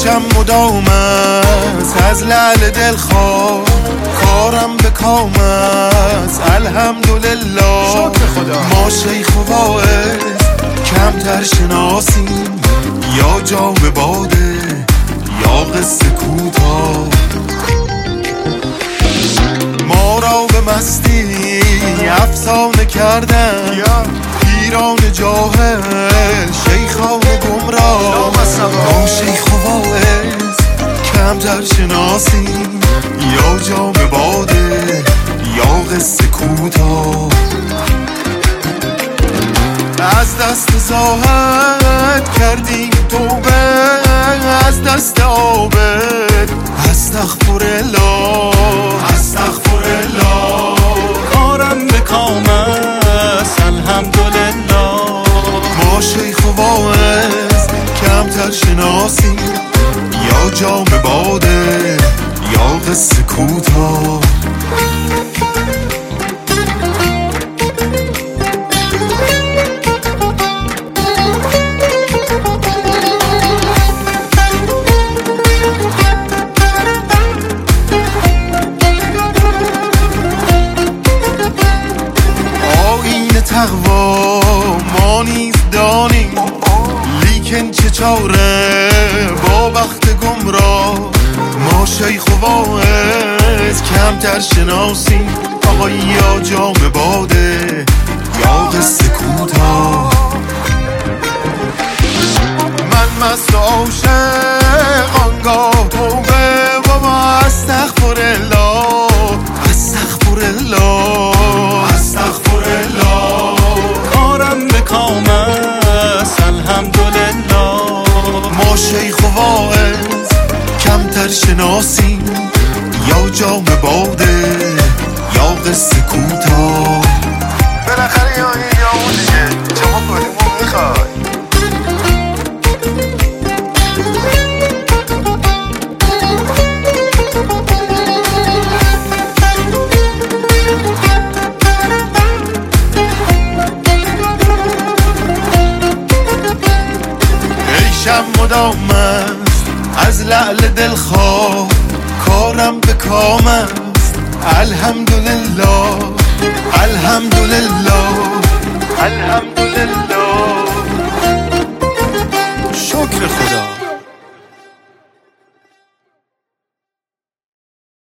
عیشم مدام است از لعل دلخواه، کارم به کام است الحمدلله. شکر خدا. ما شیخ و واعظ کمتر شناسیم، یا جام باده یا قصه کوتاه. ما را به مستی افسانه کردن پیران جاهل، شیخان گمراه. ما شیخ و واعظ کمتر شناسیم، یا جام باده یا قصه کوتاه. از دست زاهد کردیم توبه، از دست عابد استغفرالله استغفرالله. کارم به کام است الحمدلله. ما شیخ و واعظ کمتر شناسیم، یا جام باده یا قصه کوتاه. تقوا ما نیز دانیم، لیکن چه چاره با بخت گمراه. ما شیخ و واعظ کمتر شناسیم، آقا یا جام باده یا قصه کوتاه. من مست و عاشق آنگاه توبه بابا استغفرالله استغفرالله استغفرالله. کارم به کام است الحمدلله. ما شیخ و واعظ کمتر شناسیم، یا جام باده یا قصه کوتاه. بالاخره یا این یا اون دیگه، چه ما کنیم اون میخوای. عیشم مدام است از لعل دلخواه، کارم به کام است